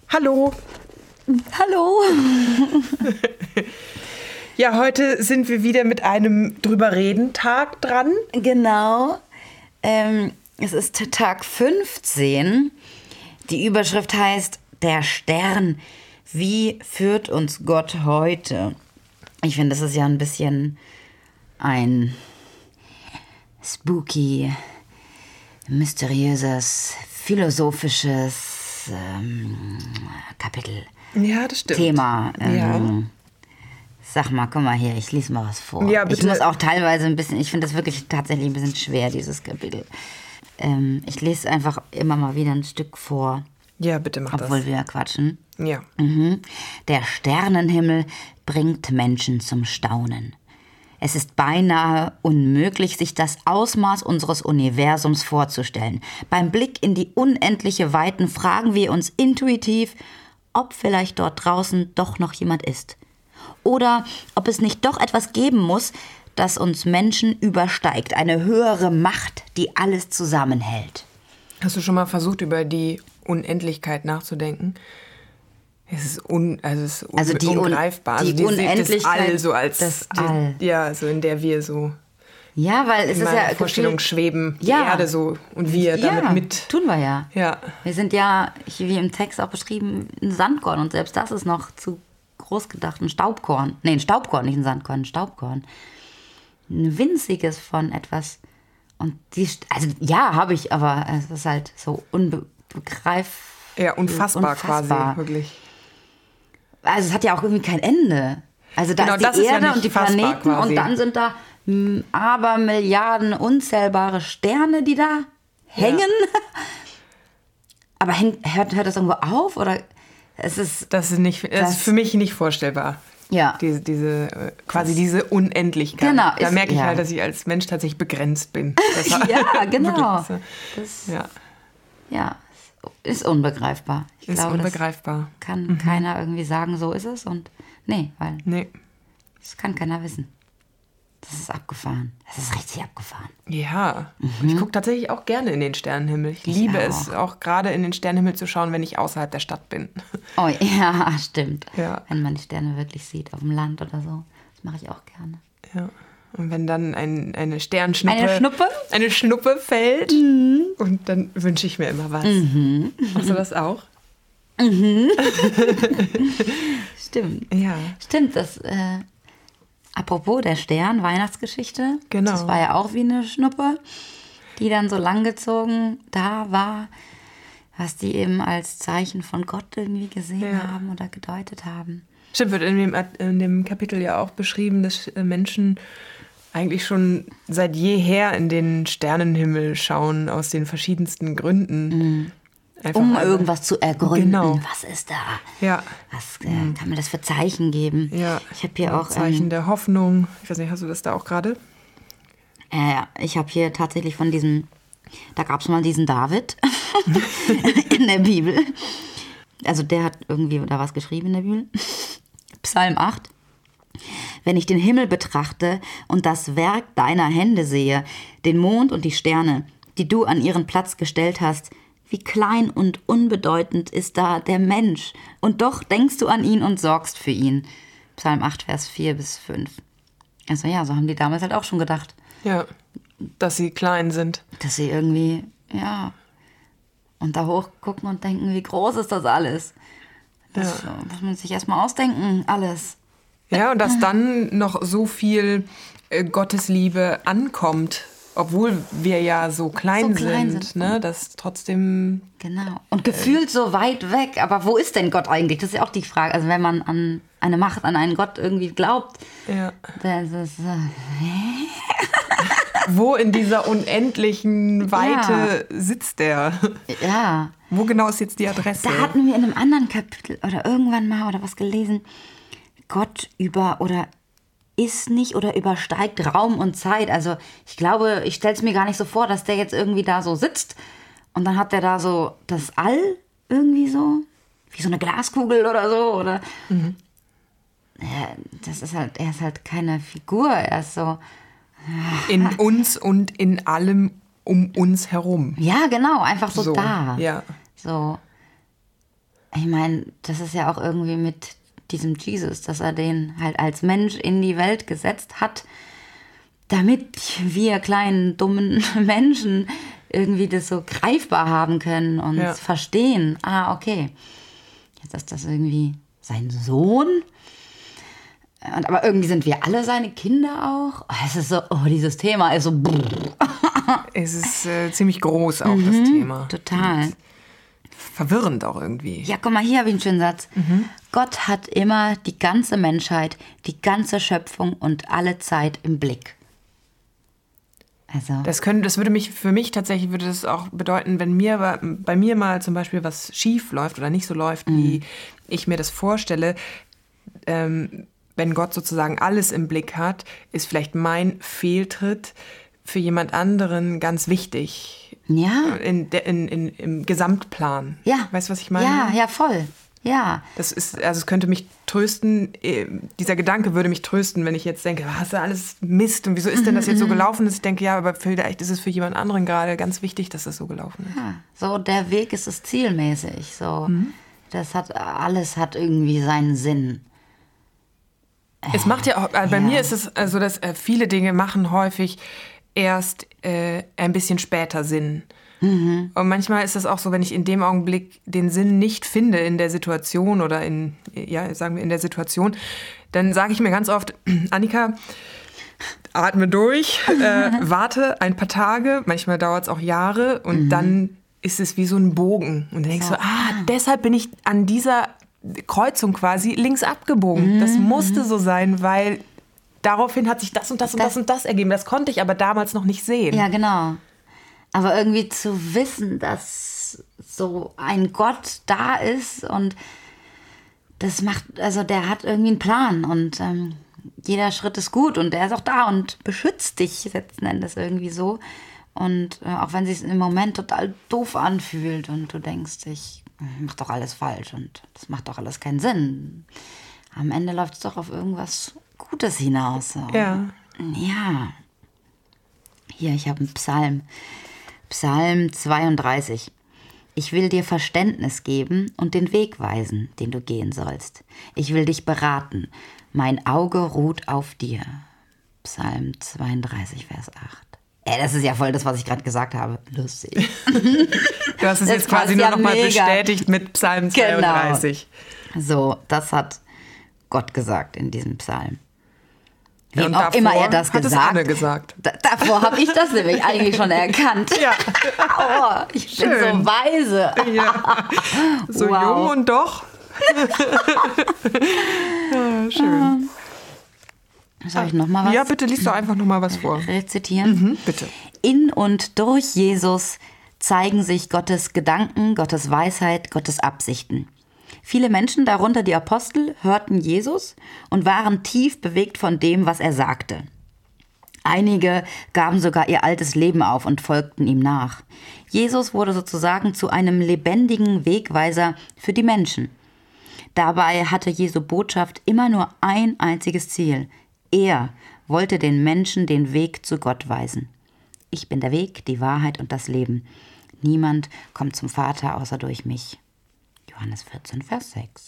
Hallo. Hallo. Ja, heute sind wir wieder mit einem Drüber-Reden-Tag dran. Genau. Es ist Tag 15. Die Überschrift heißt Der Stern. Wie führt uns Gott heute? Ich finde, das ist ja ein bisschen ein spooky, mysteriöses, philosophisches Kapitel. Ja, das stimmt. Thema. Ja. Sag mal, komm mal her, ich lese mal was vor. Ja, bitte. Ich muss auch teilweise ein bisschen, ich finde das wirklich tatsächlich ein bisschen schwer, dieses Kapitel. Ich lese einfach immer mal wieder ein Stück vor. Ja, bitte mach das. Obwohl wir quatschen. Ja. Der Sternenhimmel bringt Menschen zum Staunen. Es ist beinahe unmöglich, sich das Ausmaß unseres Universums vorzustellen. Beim Blick in die unendliche Weiten fragen wir uns intuitiv, ob vielleicht dort draußen doch noch jemand ist. Oder ob es nicht doch etwas geben muss, das uns Menschen übersteigt. Eine höhere Macht, die alles zusammenhält. Hast du schon mal versucht, über die Unendlichkeit nachzudenken? Es ist ungreifbar. Die Also Unendlichkeit, das All so als das All. Ja, so in der wir so Ja, weil es in ist meiner ja Vorstellung schweben, die Ja. Erde so und wir Ja, damit mit. tun wir ja. Ja. Wir sind ja, wie im Text auch beschrieben, ein Sandkorn. Und selbst das ist noch zu groß gedacht. Ein Staubkorn. Nee, ein Staubkorn, nicht ein Sandkorn, ein Staubkorn. Ein winziges von etwas. Und ja, habe ich, aber es ist halt so Ja, unfassbar quasi, wirklich. Also es hat ja auch irgendwie kein Ende. Also da Genau, ist das die ist ja Erde nicht und die fassbar Planeten quasi. und dann sind da Abermilliarden unzählbare Sterne, die da hängen. Aber hört das irgendwo auf? Oder es ist Das ist für mich nicht vorstellbar. Ja. Diese Unendlichkeit. Genau, Da merke ich ja. halt, dass ich als Mensch tatsächlich begrenzt bin. Ja, genau. Wirklich so. Das, Ja, ja, ist unbegreifbar. Ich ist glaube, unbegreifbar. das kann keiner irgendwie sagen, so ist es. Und weil Nee. das kann keiner wissen. Das ist abgefahren. Das ist richtig abgefahren. Ja, ich gucke tatsächlich auch gerne in den Sternenhimmel. Ich liebe es auch gerade in den Sternenhimmel zu schauen, wenn ich außerhalb der Stadt bin. Oh ja, stimmt. Ja. Wenn man die Sterne wirklich sieht, auf dem Land oder so. Das mache ich auch gerne. Ja. Und wenn dann eine Sternschnuppe... Eine Schnuppe? Eine Schnuppe fällt. Und dann wünsche ich mir immer was. Machst du das auch? Stimmt. Ja. Stimmt, das... apropos der Stern, Weihnachtsgeschichte. Genau. Das war ja auch wie eine Schnuppe, die dann so langgezogen da war, was die eben als Zeichen von Gott irgendwie gesehen haben oder gedeutet haben. Stimmt, wird in dem Kapitel ja auch beschrieben, dass Menschen eigentlich schon seit jeher in den Sternenhimmel schauen, aus den verschiedensten Gründen. Einfach Irgendwas zu ergründen. Genau. Was ist da? Ja. Was kann mir das für Zeichen geben? Ja. Ich habe hier auch... Zeichen der Hoffnung. Ich weiß nicht, hast du das da auch gerade? ich habe hier tatsächlich von diesem... Da gab es mal diesen David in der Bibel. Also der hat irgendwie da was geschrieben in der Bibel. Psalm 8. Wenn ich den Himmel betrachte und das Werk deiner Hände sehe, den Mond und die Sterne, die du an ihren Platz gestellt hast, wie klein und unbedeutend ist da der Mensch. Und doch denkst du an ihn und sorgst für ihn. Psalm 8, Vers 4-5. Also ja, so haben die damals halt auch schon gedacht. Ja, dass sie klein sind. Dass sie irgendwie, und da hochgucken und denken, wie groß ist das alles? Das muss man sich erstmal ausdenken, alles. Ja, und dass dann noch so viel Gottesliebe ankommt, obwohl wir ja so klein sind, ne? Dass trotzdem... Genau. Und gefühlt so weit weg. Aber wo ist denn Gott eigentlich? Das ist ja auch die Frage. Also wenn man an eine Macht, an einen Gott irgendwie glaubt, das ist... Wo in dieser unendlichen Weite sitzt der? Ja. Wo genau ist jetzt die Adresse? Da hatten wir in einem anderen Kapitel oder irgendwann mal oder was gelesen, Gott ist nicht oder übersteigt Raum und Zeit. Also ich glaube, ich stelle es mir gar nicht so vor, dass der jetzt irgendwie da so sitzt und dann hat der da so das All irgendwie so, wie so eine Glaskugel oder so. Oder das ist halt, er ist halt keine Figur, er ist so... In uns und in allem um uns herum. Ja, genau, einfach so da. Ja. So. ich meine, das ist ja auch irgendwie mit diesem Jesus, dass er den halt als Mensch in die Welt gesetzt hat, damit wir kleinen, dummen Menschen irgendwie das so greifbar haben können und verstehen. Okay, jetzt ist das irgendwie sein Sohn. Aber irgendwie sind wir alle seine Kinder auch. Es ist so, dieses Thema ist so. Es ist ziemlich groß auch, das Thema. Total. Und verwirrend auch irgendwie. Ja, guck mal, hier habe ich einen schönen Satz. Gott hat immer die ganze Menschheit, die ganze Schöpfung und alle Zeit im Blick. Also. Das würde mich, für mich tatsächlich würde das auch bedeuten, wenn bei mir mal zum Beispiel was schief läuft oder nicht so läuft, wie ich mir das vorstelle, wenn Gott sozusagen alles im Blick hat, ist vielleicht mein Fehltritt für jemand anderen ganz wichtig. Ja. Im Gesamtplan. Ja. Weißt du, was ich meine? Ja, voll. Ja. Es könnte mich trösten, dieser Gedanke würde mich trösten, wenn ich jetzt denke, hast du alles Mist und wieso ist denn das jetzt so gelaufen? Dass ich denke, ja, aber vielleicht ist es für jemand anderen gerade ganz wichtig, dass das so gelaufen ist. Ja, so der Weg ist es zielmäßig. So, alles hat irgendwie seinen Sinn. Es macht ja auch, bei mir ist es so, dass viele Dinge machen häufig erst ein bisschen später Sinn. Und manchmal ist es auch so, wenn ich in dem Augenblick den Sinn nicht finde in der Situation oder sagen wir in der Situation, dann sage ich mir ganz oft, Annika, atme durch, warte ein paar Tage, manchmal dauert es auch Jahre und dann ist es wie so ein Bogen. Und dann denkst du, deshalb bin ich an dieser Kreuzung quasi links abgebogen. Das musste so sein, weil daraufhin hat sich das und das und das und das ergeben. Das konnte ich aber damals noch nicht sehen. Ja, genau. Aber irgendwie zu wissen, dass so ein Gott da ist und das macht, also der hat irgendwie einen Plan und jeder Schritt ist gut und der ist auch da und beschützt dich letzten Endes irgendwie so. Und auch wenn es sich im Moment total doof anfühlt und du denkst, ich mache doch alles falsch und das macht doch alles keinen Sinn. Am Ende läuft es doch auf irgendwas Gutes hinaus. So. Ja. Ja. Hier, ich habe einen Psalm. Psalm 32. Ich will dir Verständnis geben und den Weg weisen, den du gehen sollst. Ich will dich beraten. Mein Auge ruht auf dir. Psalm 32, Vers 8. Das ist ja voll das, was ich gerade gesagt habe. Lustig. Du hast es jetzt quasi nur noch mal bestätigt mit Psalm 32. Genau. So, das hat Gott gesagt in diesem Psalm. Wie auch immer er das hat gesagt. Anne gesagt. Davor habe ich das nämlich eigentlich schon erkannt. Ja. Ich bin so weise. Ja. So jung und doch. Schön. Soll ich noch mal was? Ja, bitte liest doch einfach noch mal was vor. Rezitieren? Bitte. In und durch Jesus zeigen sich Gottes Gedanken, Gottes Weisheit, Gottes Absichten. Viele Menschen, darunter die Apostel, hörten Jesus und waren tief bewegt von dem, was er sagte. Einige gaben sogar ihr altes Leben auf und folgten ihm nach. Jesus wurde sozusagen zu einem lebendigen Wegweiser für die Menschen. Dabei hatte Jesu Botschaft immer nur ein einziges Ziel. Er wollte den Menschen den Weg zu Gott weisen. Ich bin der Weg, die Wahrheit und das Leben. Niemand kommt zum Vater außer durch mich. Johannes 14, Vers 6.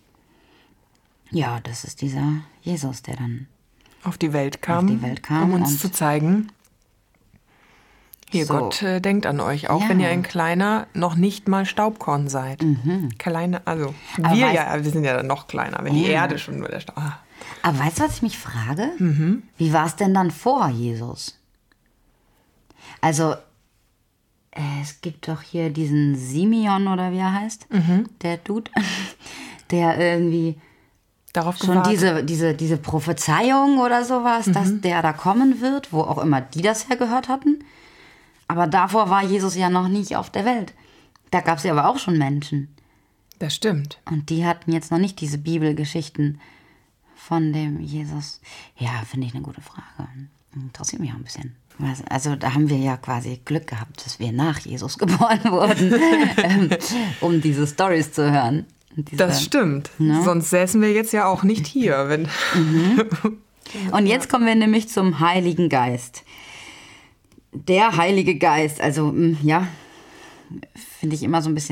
Ja, das ist dieser Jesus, der dann auf die Welt kam um uns zu zeigen, hier, so. Gott denkt an euch, auch wenn ihr ein kleiner, noch nicht mal Staubkorn seid. Kleine, also wir sind ja noch kleiner, wenn die Erde schon nur der Staub. Aber weißt du, was ich mich frage? Wie war es denn dann vor Jesus? Also, es gibt doch hier diesen Simeon oder wie er heißt, der Dude, der irgendwie darauf schon diese Prophezeiung oder sowas, dass der da kommen wird, wo auch immer die das hergehört hatten. Aber davor war Jesus ja noch nicht auf der Welt. Da gab es ja aber auch schon Menschen. Das stimmt. Und die hatten jetzt noch nicht diese Bibelgeschichten von dem Jesus. Ja, finde ich eine gute Frage. Interessiert mich auch ein bisschen. Also da haben wir ja quasi Glück gehabt, dass wir nach Jesus geboren wurden, um diese Storys zu hören. Das stimmt. Ne? Sonst säßen wir jetzt ja auch nicht hier. Wenn Und jetzt kommen wir nämlich zum Heiligen Geist. Der Heilige Geist, also ja, finde ich immer so ein bisschen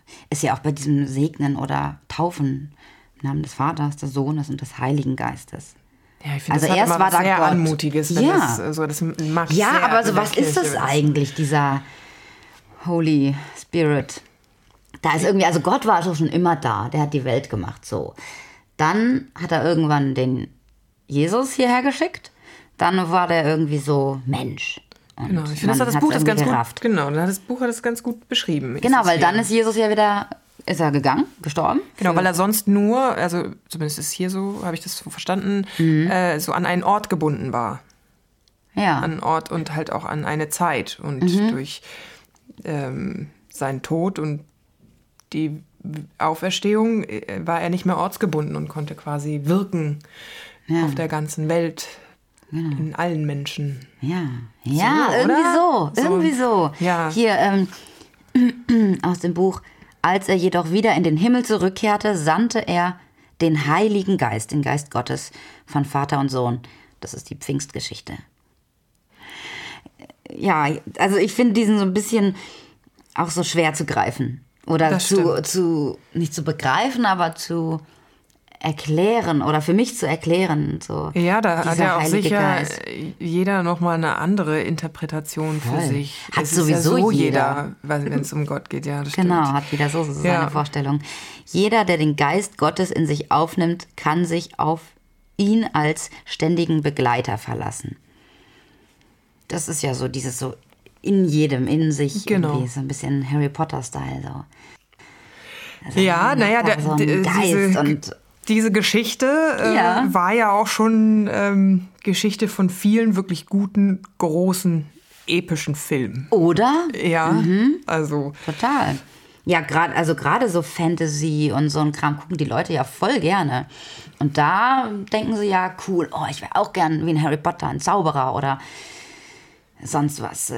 ist ja auch bei diesem Segnen oder Taufen im Namen des Vaters, des Sohnes und des Heiligen Geistes. Ja, ich finde, Also das hat erst immer war was da sehr Gott. Anmutiges. Wenn Ja. das mag ich Ja, sehr aber so in der was ist Kirche, das wenn eigentlich, dieser Holy Spirit? Da ist irgendwie, also Gott war schon immer da, der hat die Welt gemacht, so. Dann hat er irgendwann den Jesus hierher geschickt, dann war der irgendwie so Mensch. Und Genau, ich finde, man das hat's Buch das irgendwie ganz gerafft. gut, genau, das Buch hat es ganz gut beschrieben. Genau, weil dann hier. ist Jesus ja wieder, ist er gegangen, gestorben. Genau, weil er sonst nur, also zumindest ist hier so, habe ich das so verstanden, so an einen Ort gebunden war. Ja. An einen Ort und halt auch an eine Zeit. Und durch seinen Tod und die Auferstehung war er nicht mehr ortsgebunden und konnte quasi wirken auf der ganzen Welt, in allen Menschen. Ja, oder? irgendwie so. Ja. Hier aus dem Buch, als er jedoch wieder in den Himmel zurückkehrte, sandte er den Heiligen Geist, den Geist Gottes von Vater und Sohn. Das ist die Pfingstgeschichte. Ja, also ich finde diesen so ein bisschen auch so schwer zu greifen. Oder Das nicht zu begreifen, aber zu erklären oder für mich zu erklären. So, Ja, da hat dieser ja auch Heilige sicher Geist. jeder nochmal eine andere Interpretation für Voll. sich. Hat Es sowieso ist ja so jeder. wenn es um Gott geht, ja, das Genau, stimmt. hat wieder so seine Ja. Vorstellung. Jeder, der den Geist Gottes in sich aufnimmt, kann sich auf ihn als ständigen Begleiter verlassen. Das ist ja so dieses so in jedem, in sich Genau. irgendwie, so ein bisschen Harry Potter-Style. So. Also Ja, naja, da so ein Geist und diese Geschichte Ja. war ja auch schon Geschichte von vielen wirklich guten, großen, epischen Filmen. oder? Ja, also Total. Ja, gerade so Fantasy und so ein Kram gucken die Leute ja voll gerne. Und da denken sie ja, cool, oh, ich wäre auch gern wie ein Harry Potter, ein Zauberer oder sonst was.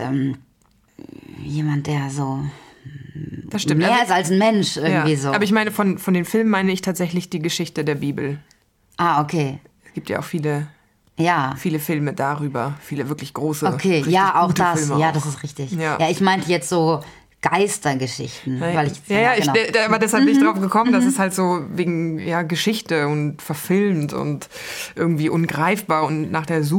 Jemand, der so das stimmt. mehr Also, ist als ein Mensch irgendwie ja. so. Aber ich meine, von den Filmen meine ich tatsächlich die Geschichte der Bibel. Okay. Es gibt ja auch viele Ja. Filme darüber, viele wirklich große, Okay, richtig ja, auch gute das. Filme Ja, auch. das ist richtig. Ja. Ja, ich meinte jetzt so Geistergeschichten. Weil ich, genau. Aber deshalb bin ich drauf gekommen, dass es halt so wegen Geschichte und verfilmt und irgendwie ungreifbar und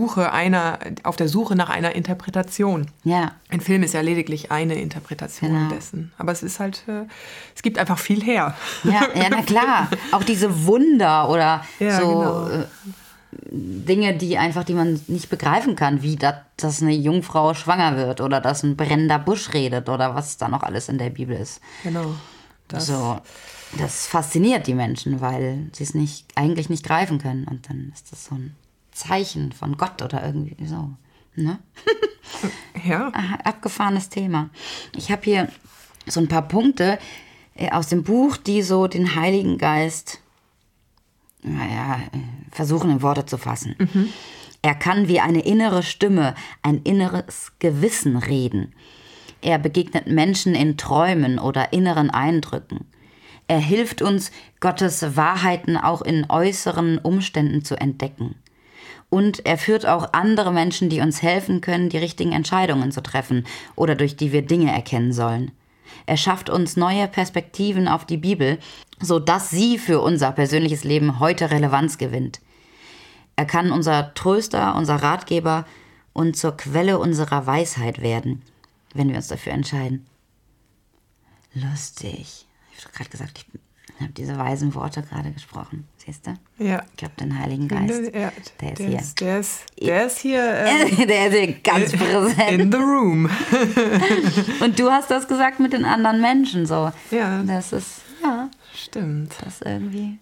auf der Suche nach einer Interpretation. Ja. Ein Film ist ja lediglich eine Interpretation Genau. dessen. Aber es ist halt, es gibt einfach viel her. Ja, na klar. Auch diese Wunder oder Ja, so genau. Dinge, die man nicht begreifen kann, wie dass eine Jungfrau schwanger wird oder dass ein brennender Busch redet oder was da noch alles in der Bibel ist. Genau. Das fasziniert die Menschen, weil sie es eigentlich nicht greifen können. Und dann ist das so ein Zeichen von Gott oder irgendwie so. Ne? Ja. Abgefahrenes Thema. Ich habe hier so ein paar Punkte aus dem Buch, die so den Heiligen Geist versuchen in Worte zu fassen. Er kann wie eine innere Stimme, ein inneres Gewissen reden. Er begegnet Menschen in Träumen oder inneren Eindrücken. Er hilft uns, Gottes Wahrheiten auch in äußeren Umständen zu entdecken. Und er führt auch andere Menschen, die uns helfen können, die richtigen Entscheidungen zu treffen oder durch die wir Dinge erkennen sollen. Er schafft uns neue Perspektiven auf die Bibel, sodass sie für unser persönliches Leben heute Relevanz gewinnt. Er kann unser Tröster, unser Ratgeber und zur Quelle unserer Weisheit werden, wenn wir uns dafür entscheiden. Lustig. Ich habe gerade gesagt, ich habe diese weisen Worte gerade gesprochen. Siehst du? Ja. Ich habe den Heiligen Geist. Ja, Der ist hier. Der ist hier Der ist hier ganz präsent. in the room. Und du hast das gesagt mit den anderen Menschen so. Ja. Das ist, Stimmt. das irgendwie.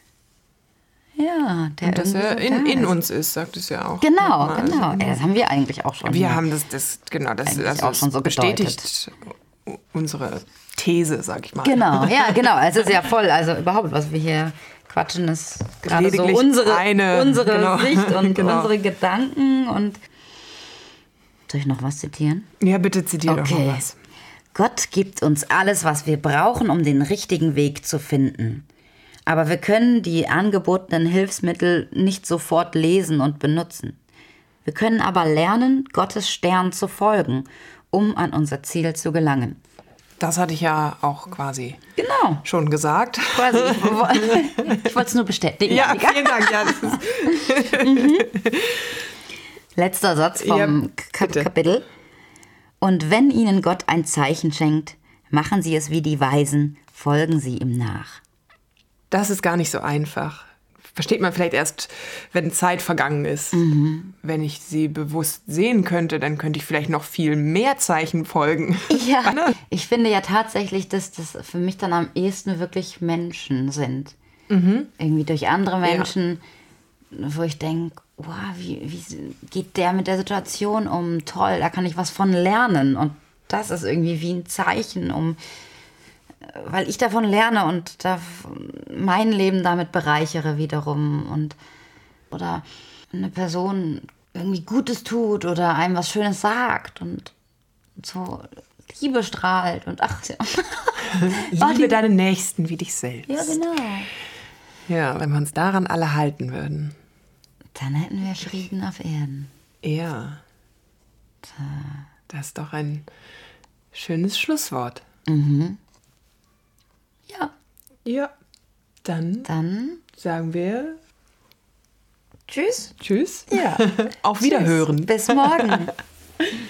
Ja, der Und dass er irgendwie so in da ist. uns ist, sagt es ja auch. Genau, nochmal. genau. Das haben wir eigentlich auch schon. Wir hier. haben das Eigentlich also auch schon so bestätigt unsere These, sag ich mal. Genau, ja, genau. Es ist ja voll. Also überhaupt, was wir hier quatschen, ist gerade so Lediglich unsere genau. Sicht und Genau. unsere Gedanken. Und soll ich noch was zitieren? Ja, bitte zitier doch Okay. mal was. Gott gibt uns alles, was wir brauchen, um den richtigen Weg zu finden. Aber wir können die angebotenen Hilfsmittel nicht sofort lesen und benutzen. Wir können aber lernen, Gottes Stern zu folgen, um an unser Ziel zu gelangen. Das hatte ich ja auch quasi Genau. schon gesagt. Quasi. Ich wollte es nur bestätigen. Ja, Annika. vielen Dank. Ja, das ist Letzter Satz vom Ja, bitte. Kapitel. Und wenn ihnen Gott ein Zeichen schenkt, machen sie es wie die Weisen, folgen sie ihm nach. Das ist gar nicht so einfach. Versteht man vielleicht erst, wenn Zeit vergangen ist. Wenn ich sie bewusst sehen könnte, dann könnte ich vielleicht noch viel mehr Zeichen folgen. Ja, ich finde ja tatsächlich, dass das für mich dann am ehesten wirklich Menschen sind. Irgendwie durch andere Menschen, wo ich denke, wow, wie geht der mit der Situation um? Toll, da kann ich was von lernen. Und das ist irgendwie wie ein Zeichen, weil ich davon lerne und mein Leben damit bereichere wiederum. Oder eine Person irgendwie Gutes tut oder einem was Schönes sagt und so Liebe strahlt und ach ja. Liebe deinen Nächsten wie dich selbst. Ja, genau. Ja, wenn wir uns daran alle halten würden. Dann hätten wir Frieden auf Erden. Ja. Das ist doch ein schönes Schlusswort. Ja. Ja. Dann sagen wir Tschüss. Tschüss. Ja. Auf Wiederhören. Bis morgen.